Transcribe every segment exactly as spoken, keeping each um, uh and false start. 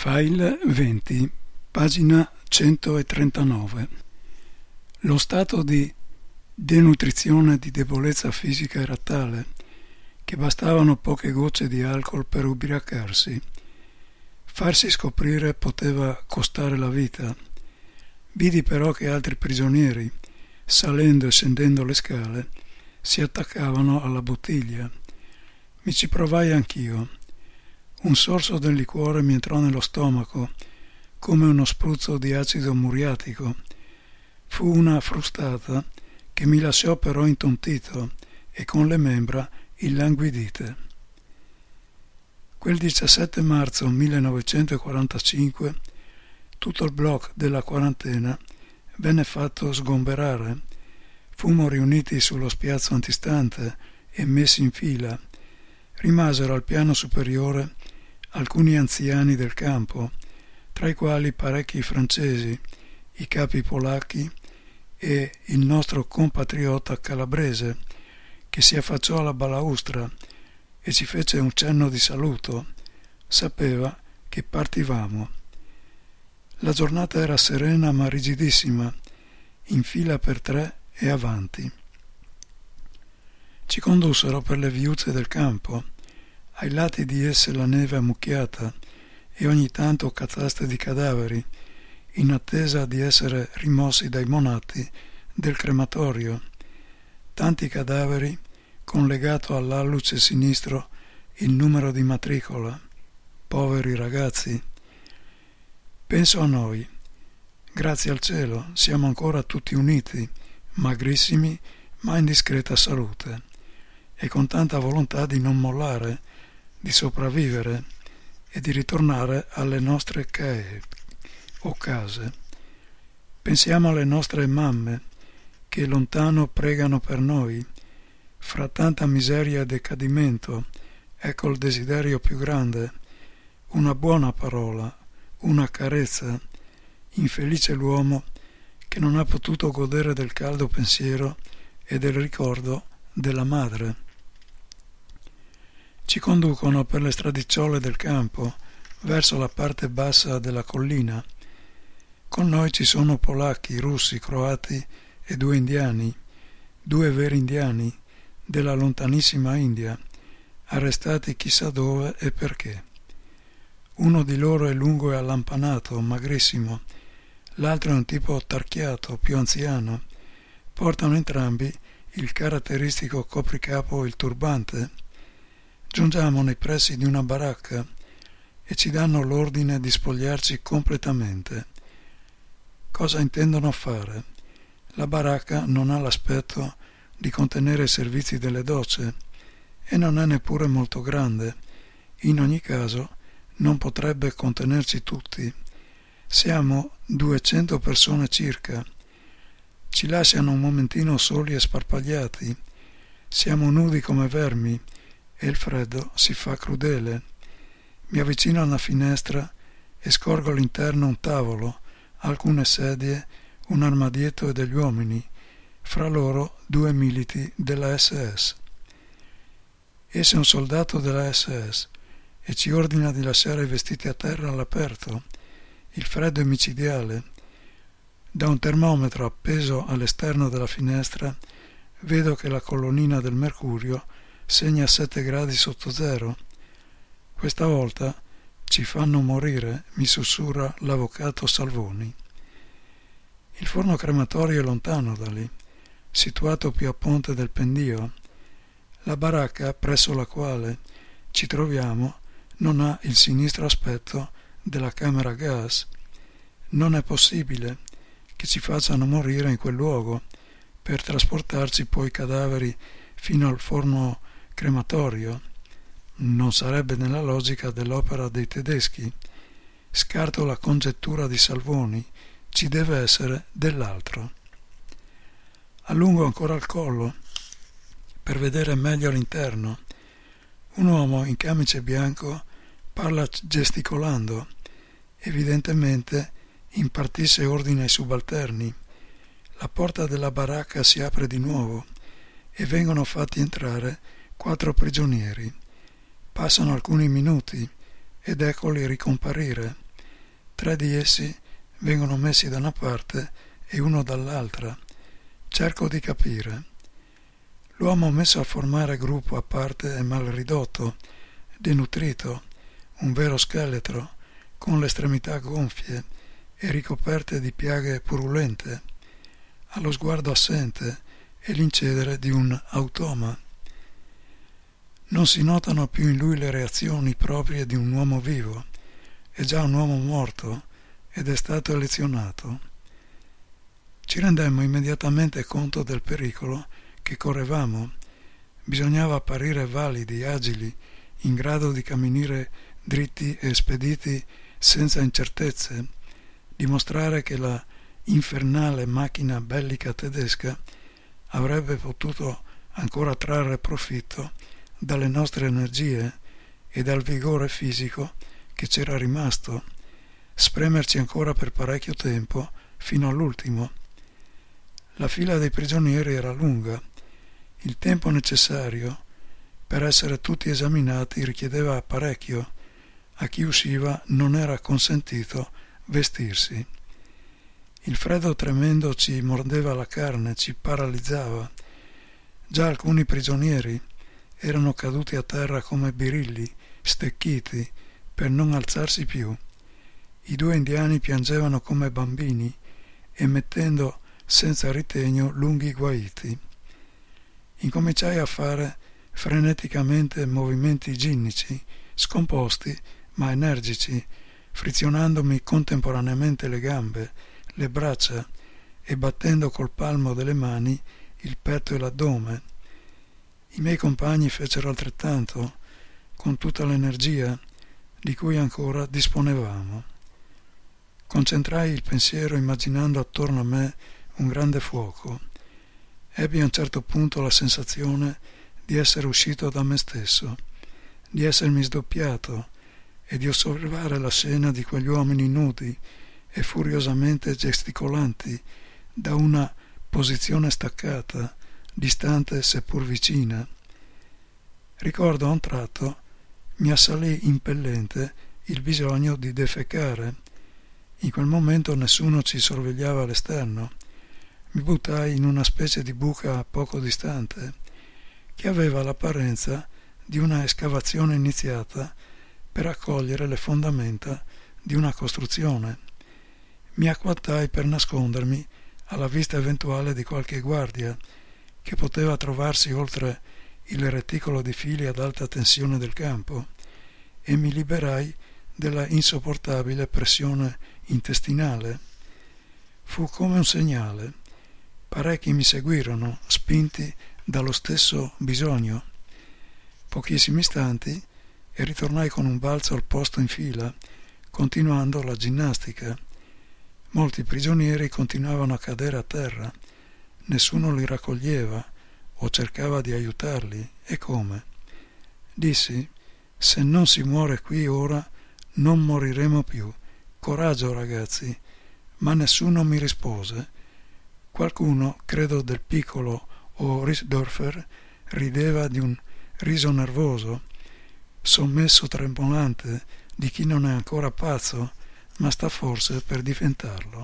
File venti, pagina centotrentanove. Lo stato di denutrizione e di debolezza fisica era tale che bastavano poche gocce di alcol per ubriacarsi. Farsi scoprire poteva costare la vita. Vidi però che altri prigionieri, salendo e scendendo le scale, si attaccavano alla bottiglia. Mi ci provai anch'io. Un sorso del liquore mi entrò nello stomaco come uno spruzzo di acido muriatico. Fu una frustata che mi lasciò però intontito e con le membra illanguidite. Quel diciassette marzo millenovecentoquarantacinque tutto il blocco della quarantena venne fatto sgomberare. Fummo riuniti sullo spiazzo antistante e messi in fila. Rimasero al piano superiore alcuni anziani del campo, tra i quali parecchi francesi, i capi polacchi e il nostro compatriota calabrese, che si affacciò alla balaustra e ci fece un cenno di saluto. Sapeva che partivamo. La giornata era serena ma rigidissima, in fila per tre e avanti. Ci condussero per le viuzze del campo. Ai lati di esse la neve ammucchiata e ogni tanto cataste di cadaveri, in attesa di essere rimossi dai monati del crematorio. Tanti cadaveri con legato all'alluce sinistro il numero di matricola. Poveri ragazzi. Penso a noi. Grazie al cielo siamo ancora tutti uniti, magrissimi ma in discreta salute, e con tanta volontà di non mollare, di sopravvivere e di ritornare alle nostre cae o case. Pensiamo alle nostre mamme che lontano pregano per noi. Fra tanta miseria e decadimento, ecco il desiderio più grande, una buona parola, una carezza. Infelice l'uomo che non ha potuto godere del caldo pensiero e del ricordo della madre. Ci conducono per le stradicciole del campo verso la parte bassa della collina. Con noi ci sono polacchi, russi, croati e due indiani, due veri indiani della lontanissima India, arrestati chissà dove e perché. Uno di loro è lungo e allampanato, magrissimo, l'altro è un tipo tarchiato, più anziano. Portano entrambi il caratteristico copricapo e il turbante. Giungiamo nei pressi di una baracca e ci danno l'ordine di spogliarci completamente. Cosa intendono fare? La baracca non ha l'aspetto di contenere i servizi delle docce e non è neppure molto grande. In ogni caso non potrebbe contenerci tutti. Siamo duecento persone circa. Ci lasciano un momentino soli e sparpagliati. Siamo nudi come vermi e il freddo si fa crudele. Mi avvicino a una finestra e scorgo all'interno un tavolo, alcune sedie, un armadietto e degli uomini, fra loro due militi della esse esse. Esse è un soldato della esse esse e ci ordina di lasciare i vestiti a terra all'aperto. Il freddo è micidiale. Da un termometro appeso all'esterno della finestra vedo che la colonnina del mercurio segna sette gradi sotto zero. Questa volta ci fanno morire, mi sussurra l'avvocato Salvoni. Il forno crematorio è lontano da lì, situato più a ponte del pendio. La baracca presso la quale ci troviamo non ha il sinistro aspetto della camera a gas. Non è possibile che ci facciano morire in quel luogo per trasportarci poi i cadaveri fino al forno crematorio. Non sarebbe nella logica dell'opera dei tedeschi. Scarto la congettura di Salvoni, ci deve essere dell'altro. Allungo ancora il collo per vedere meglio l'interno. Un uomo in camice bianco parla gesticolando, evidentemente impartisse ordine ai subalterni. La porta della baracca si apre di nuovo e vengono fatti entrare quattro prigionieri. Passano alcuni minuti ed eccoli ricomparire. Tre di essi vengono messi da una parte e uno dall'altra. Cerco di capire. L'uomo messo a formare gruppo a parte è mal ridotto, denutrito, un vero scheletro, con le estremità gonfie e ricoperte di piaghe purulente, ha lo sguardo assente e l'incedere di un automa. Non si notano più in lui le reazioni proprie di un uomo vivo, è già un uomo morto ed è stato elezionato. Ci rendemmo immediatamente conto del pericolo che correvamo. Bisognava apparire validi, agili, in grado di camminare dritti e spediti senza incertezze, dimostrare che la infernale macchina bellica tedesca avrebbe potuto ancora trarre profitto dalle nostre energie e dal vigore fisico che c'era rimasto, spremerci ancora per parecchio tempo fino all'ultimo. La fila dei prigionieri era lunga. Il tempo necessario per essere tutti esaminati richiedeva parecchio. A chi usciva non era consentito vestirsi. Il freddo tremendo ci mordeva la carne, ci paralizzava. Già alcuni prigionieri erano caduti a terra come birilli, stecchiti, per non alzarsi più. I due indiani piangevano come bambini, emettendo senza ritegno lunghi guaiti. Incominciai a fare freneticamente movimenti ginnici, scomposti ma energici, frizionandomi contemporaneamente le gambe, le braccia e battendo col palmo delle mani il petto e l'addome. I miei compagni fecero altrettanto, con tutta l'energia di cui ancora disponevamo. Concentrai il pensiero immaginando attorno a me un grande fuoco. Ebbi a un certo punto la sensazione di essere uscito da me stesso, di essermi sdoppiato e di osservare la scena di quegli uomini nudi e furiosamente gesticolanti da una posizione staccata, distante seppur vicina. Ricordo a un tratto mi assalì impellente il bisogno di defecare. In quel momento nessuno ci sorvegliava all'esterno. Mi buttai in una specie di buca poco distante, che aveva l'apparenza di una escavazione iniziata per accogliere le fondamenta di una costruzione. Mi acquattai per nascondermi alla vista eventuale di qualche guardia che poteva trovarsi oltre il reticolo di fili ad alta tensione del campo, e mi liberai della insopportabile pressione intestinale. Fu come un segnale. Parecchi mi seguirono, spinti dallo stesso bisogno. Pochissimi istanti e ritornai con un balzo al posto in fila, continuando la ginnastica. Molti prigionieri continuavano a cadere a terra. Nessuno li raccoglieva o cercava di aiutarli. E come? Dissi: se non si muore qui ora, non moriremo più. Coraggio, ragazzi. Ma nessuno mi rispose. Qualcuno, credo del piccolo o Riesdorfer, rideva di un riso nervoso, sommesso, tremolante, di chi non è ancora pazzo, ma sta forse per diventarlo.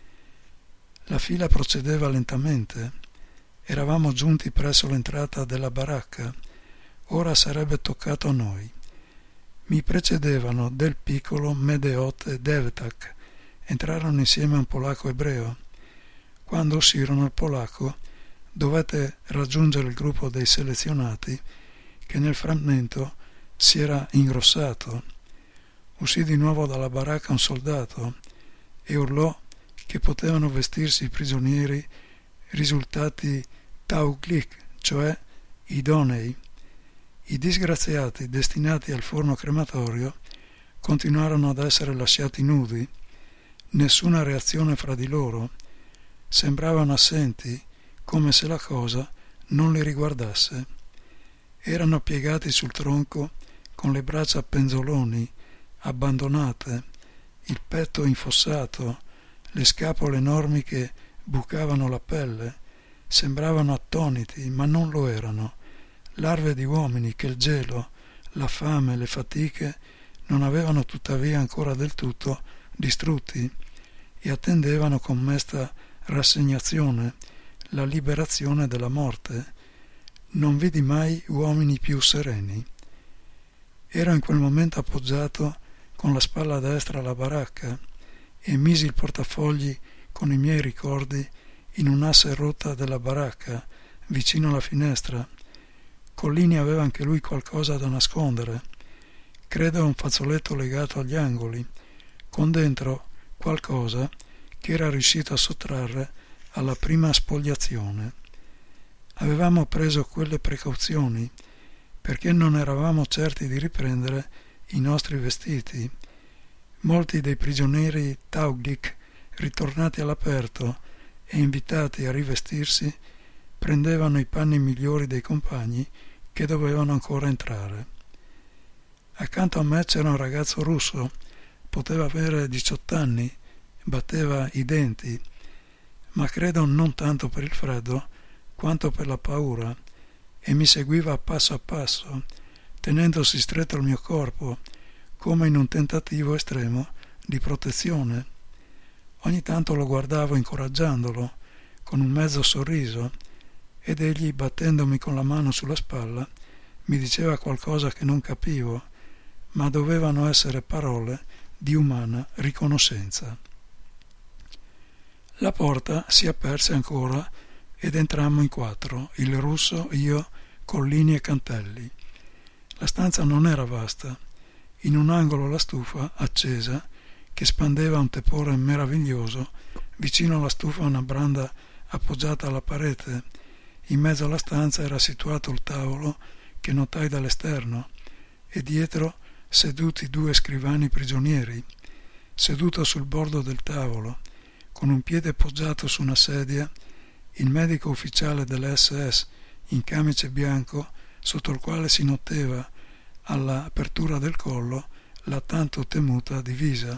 La fila procedeva lentamente. Eravamo giunti presso l'entrata della baracca. Ora sarebbe toccato a noi. Mi precedevano Del Piccolo, Medeot e Devtak. Entrarono insieme a un polacco ebreo. Quando uscirono il polacco, dovette raggiungere il gruppo dei selezionati, che nel frammento si era ingrossato. Uscì di nuovo dalla baracca un soldato e urlò che potevano vestirsi i prigionieri risultati tauglich, cioè idonei. I disgraziati destinati al forno crematorio continuarono ad essere lasciati nudi. Nessuna reazione fra di loro. Sembravano assenti, come se la cosa non li riguardasse. Erano piegati sul tronco con le braccia a penzoloni, abbandonate, il petto infossato, le scapole enormi che bucavano la pelle. Sembravano attoniti, ma non lo erano. Larve di uomini che il gelo, la fame, le fatiche non avevano tuttavia ancora del tutto distrutti, e attendevano con mesta rassegnazione la liberazione dalla morte. Non vidi mai uomini più sereni. Ero in quel momento appoggiato con la spalla destra alla baracca e misi il portafogli con i miei ricordi in un'asse rotta della baracca, vicino alla finestra. Collini aveva anche lui qualcosa da nascondere, credo un fazzoletto legato agli angoli, con dentro qualcosa che era riuscito a sottrarre alla prima spoliazione. Avevamo preso quelle precauzioni perché non eravamo certi di riprendere i nostri vestiti. Molti dei prigionieri Tauglich, ritornati all'aperto e invitati a rivestirsi, prendevano i panni migliori dei compagni che dovevano ancora entrare. Accanto a me c'era un ragazzo russo, poteva avere diciotto anni, batteva i denti, ma credo non tanto per il freddo quanto per la paura, e mi seguiva passo a passo, tenendosi stretto al mio corpo, come in un tentativo estremo di protezione. Ogni tanto lo guardavo incoraggiandolo, con un mezzo sorriso, ed egli, battendomi con la mano sulla spalla, mi diceva qualcosa che non capivo, ma dovevano essere parole di umana riconoscenza. La porta si aperse ancora ed entrammo in quattro, il russo, io, Collini e Cantelli. La stanza non era vasta. In un angolo la stufa, accesa, che spandeva un tepore meraviglioso, vicino alla stufa una branda appoggiata alla parete. In mezzo alla stanza era situato il tavolo che notai dall'esterno, e dietro seduti due scrivani prigionieri. Seduto sul bordo del tavolo, con un piede poggiato su una sedia, il medico ufficiale dell'esse esse in camice bianco, sotto il quale si noteva all'apertura del collo la tanto temuta divisa.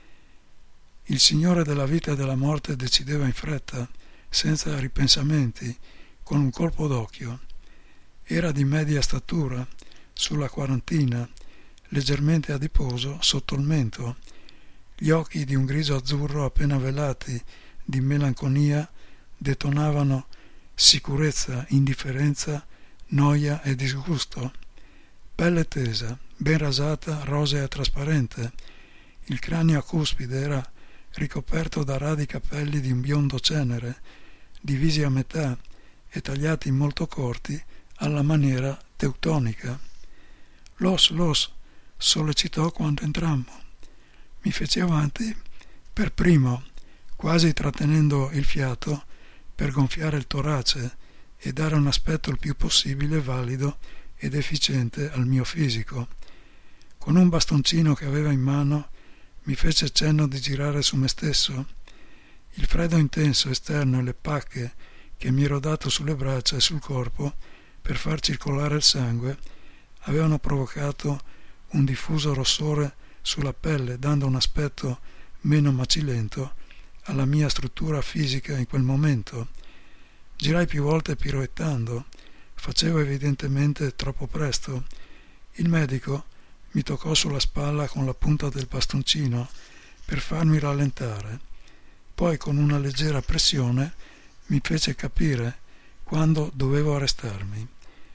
Il signore della vita e della morte decideva in fretta, senza ripensamenti, con un colpo d'occhio. Era di media statura, sulla quarantina, leggermente adiposo sotto il mento. Gli occhi di un grigio azzurro appena velati di melanconia detonavano sicurezza, indifferenza, noia e disgusto. Pelle tesa, ben rasata, rosea e trasparente. Il cranio a cuspide era ricoperto da radi capelli di un biondo cenere, divisi a metà e tagliati molto corti alla maniera teutonica. Los, los, sollecitò quando entrammo. Mi fece avanti per primo, quasi trattenendo il fiato per gonfiare il torace e dare un aspetto il più possibile valido ed efficiente al mio fisico. Con un bastoncino che aveva in mano mi fece cenno di girare su me stesso. Il freddo intenso esterno e le pacche che mi ero dato sulle braccia e sul corpo per far circolare il sangue avevano provocato un diffuso rossore sulla pelle, dando un aspetto meno macilento alla mia struttura fisica in quel momento. Girai più volte piroettando, facevo evidentemente troppo presto. Il medico mi toccò sulla spalla con la punta del bastoncino per farmi rallentare, poi con una leggera pressione mi fece capire quando dovevo arrestarmi.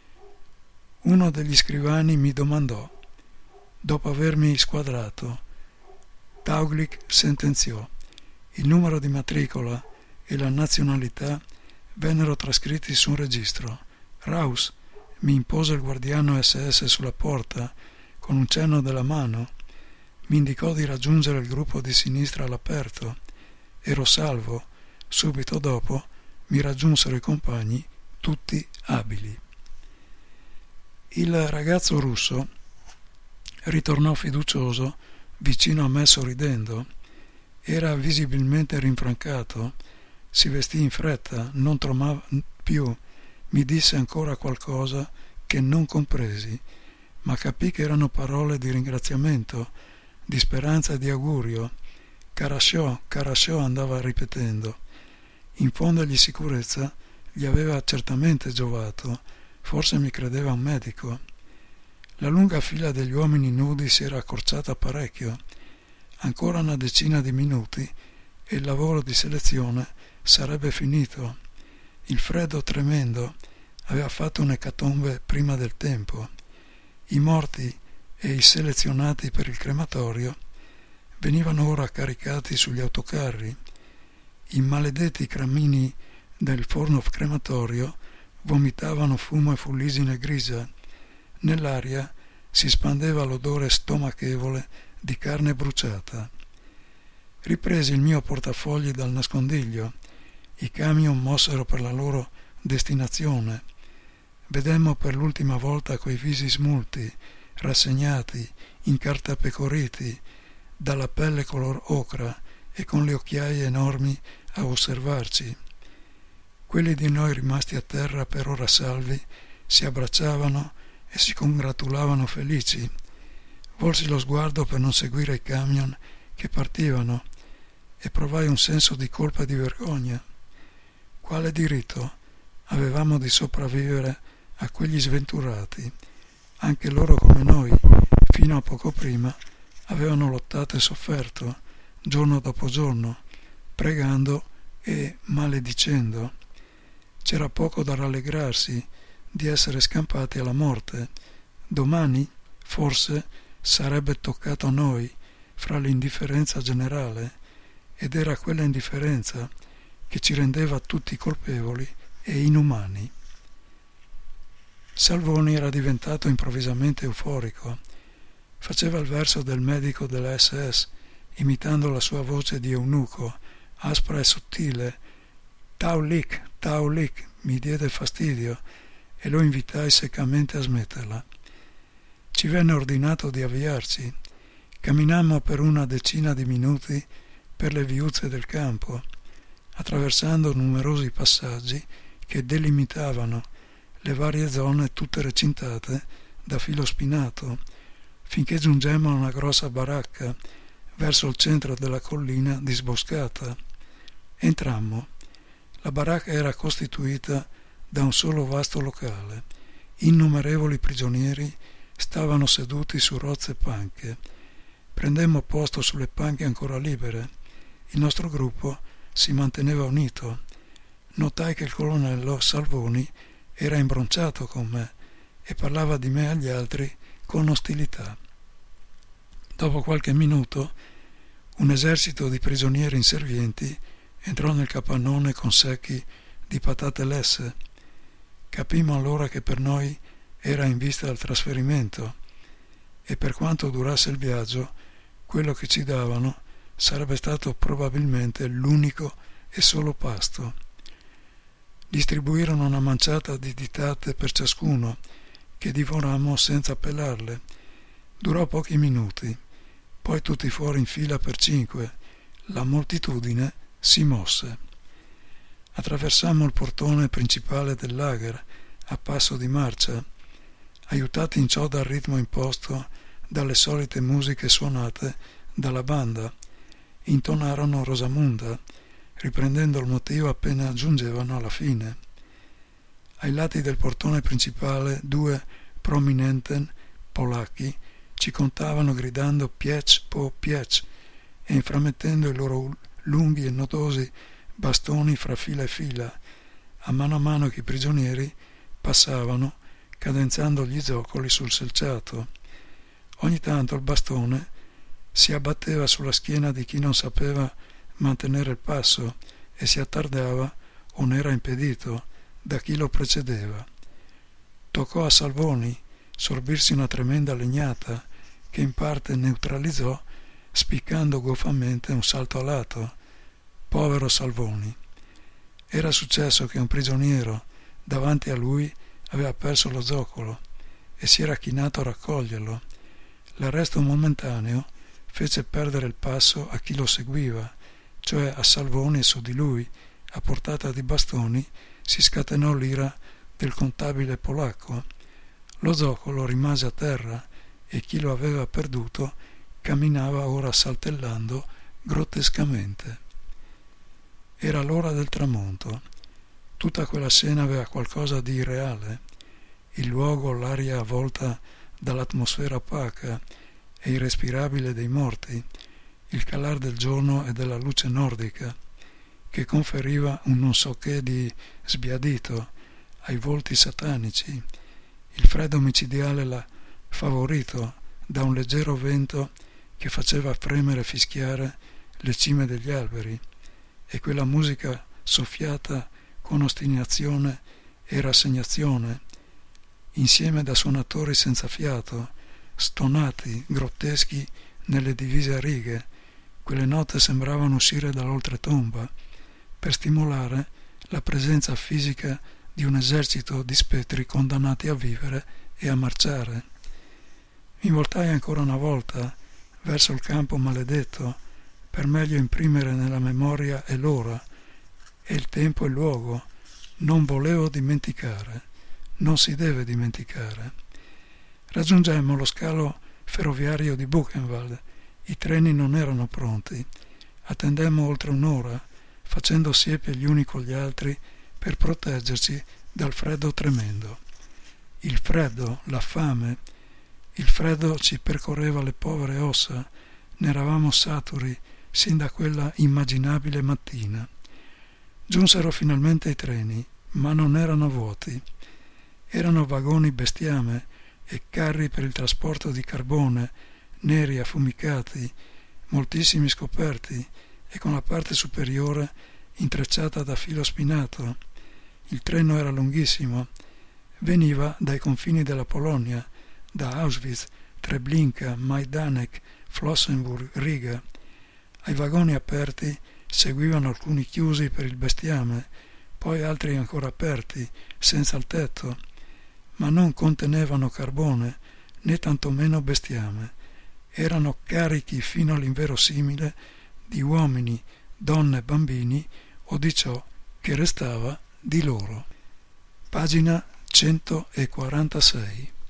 Uno degli scrivani mi domandò, dopo avermi squadrato. Tauglich sentenziò. Il numero di matricola e la nazionalità vennero trascritti su un registro. Raus, mi impose il guardiano esse esse sulla porta con un cenno della mano. Mi indicò di raggiungere il gruppo di sinistra all'aperto. Ero salvo. Subito dopo mi raggiunsero i compagni, tutti abili. Il ragazzo russo ritornò fiducioso vicino a me sorridendo. Era visibilmente rinfrancato, si vestì in fretta, non trovava più, mi disse ancora qualcosa che non compresi, ma capì che erano parole di ringraziamento, di speranza e di augurio. Carasciò, Carasciò andava ripetendo. Infondergli sicurezza gli aveva certamente giovato, forse mi credeva un medico. La lunga fila degli uomini nudi si era accorciata parecchio. Ancora una decina di minuti e il lavoro di selezione sarebbe finito. Il freddo tremendo aveva fatto un'ecatombe prima del tempo. I morti e i selezionati per il crematorio venivano ora caricati sugli autocarri. I maledetti camini del forno crematorio vomitavano fumo e fuligine grigia. Nell'aria si spandeva l'odore stomachevole di carne bruciata. Ripresi il mio portafogli dal nascondiglio. I camion mossero per la loro destinazione. Vedemmo per l'ultima volta quei visi smulti, rassegnati, incartapecoriti, dalla pelle color ocra e con le occhiaie enormi a osservarci. Quelli di noi rimasti a terra per ora salvi si abbracciavano e si congratulavano felici. Volsi lo sguardo per non seguire i camion che partivano e provai un senso di colpa e di vergogna. Quale diritto avevamo di sopravvivere a quegli sventurati? Anche loro, come noi, fino a poco prima, avevano lottato e sofferto, giorno dopo giorno, pregando e maledicendo. C'era poco da rallegrarsi di essere scampati alla morte. Domani, forse, sarebbe toccato a noi, fra l'indifferenza generale, ed era quella indifferenza che ci rendeva tutti colpevoli e inumani. Salvoni era diventato improvvisamente euforico. Faceva il verso del medico della esse esse, imitando la sua voce di eunuco, aspra e sottile. Taulik, Taulik, mi diede fastidio e lo invitai seccamente a smetterla. Ci venne ordinato di avviarci. Camminammo per una decina di minuti per le viuzze del campo, attraversando numerosi passaggi che delimitavano le varie zone tutte recintate da filo spinato, finché giungemmo a una grossa baracca verso il centro della collina disboscata. Entrammo. La baracca era costituita da un solo vasto locale. Innumerevoli prigionieri stavano seduti su rozze panche. Prendemmo posto sulle panche ancora libere. Il nostro gruppo si manteneva unito. Notai che il colonnello Salvoni era imbronciato con me e parlava di me agli altri con ostilità. Dopo qualche minuto un esercito di prigionieri inservienti entrò nel capannone con secchi di patate lesse. Capimmo allora che per noi era in vista del trasferimento e per quanto durasse il viaggio, quello che ci davano sarebbe stato probabilmente l'unico e solo pasto. Distribuirono una manciata di ditate per ciascuno, che divorammo senza pelarle. Durò pochi minuti, poi tutti fuori in fila per cinque. La moltitudine si mosse. Attraversammo il portone principale del lager a passo di marcia, aiutati in ciò dal ritmo imposto dalle solite musiche suonate dalla banda. Intonarono Rosamunda, riprendendo il motivo appena giungevano alla fine. Ai lati del portone principale due prominenten polacchi ci contavano gridando piec po piec e inframmettendo i loro lunghi e nodosi bastoni fra fila e fila, a mano a mano che i prigionieri passavano cadenzando gli zoccoli sul selciato. Ogni tanto il bastone si abbatteva sulla schiena di chi non sapeva mantenere il passo e si attardava o ne era impedito da chi lo precedeva. Toccò a Salvoni sorbirsi una tremenda legnata che in parte neutralizzò spiccando goffamente un salto a lato. Povero Salvoni. Era successo che un prigioniero davanti a lui aveva perso lo zoccolo e si era chinato a raccoglierlo. L'arresto momentaneo fece perdere il passo a chi lo seguiva, cioè a Salvoni, e su di lui, a portata di bastoni, si scatenò l'ira del contabile polacco. Lo zoccolo rimase a terra e chi lo aveva perduto camminava ora saltellando grottescamente. Era l'ora del tramonto. Tutta quella scena aveva qualcosa di irreale. Il luogo, l'aria avvolta dall'atmosfera opaca e irrespirabile dei morti, il calar del giorno e della luce nordica, che conferiva un non so che di sbiadito ai volti satanici, il freddo micidiale là favorito da un leggero vento che faceva fremere e fischiare le cime degli alberi, e quella musica soffiata con ostinazione e rassegnazione, insieme da suonatori senza fiato, stonati, grotteschi nelle divise a righe. Quelle note sembravano uscire dall'oltretomba per stimolare la presenza fisica di un esercito di spettri condannati a vivere e a marciare. Mi voltai ancora una volta verso il campo maledetto per meglio imprimere nella memoria e l'ora e il tempo e il luogo. Non volevo dimenticare, non si deve dimenticare. Raggiungemmo lo scalo ferroviario di Buchenwald. I treni non erano pronti. Attendemmo oltre un'ora, facendo siepe gli uni con gli altri per proteggerci dal freddo tremendo. Il freddo, la fame, il freddo ci percorreva le povere ossa, ne eravamo saturi sin da quella immaginabile mattina. Giunsero finalmente i treni, ma non erano vuoti. Erano vagoni bestiame e carri per il trasporto di carbone, neri affumicati, moltissimi scoperti e con la parte superiore intrecciata da filo spinato. Il treno era lunghissimo, veniva dai confini della Polonia, da Auschwitz, Treblinka, Majdanek, Flossenburg, Riga. Ai vagoni aperti seguivano alcuni chiusi per il bestiame, poi altri ancora aperti, senza il tetto, ma non contenevano carbone né tantomeno bestiame. Erano carichi fino all'inverosimile di uomini, donne e bambini o di ciò che restava di loro. Pagina centoquarantasei.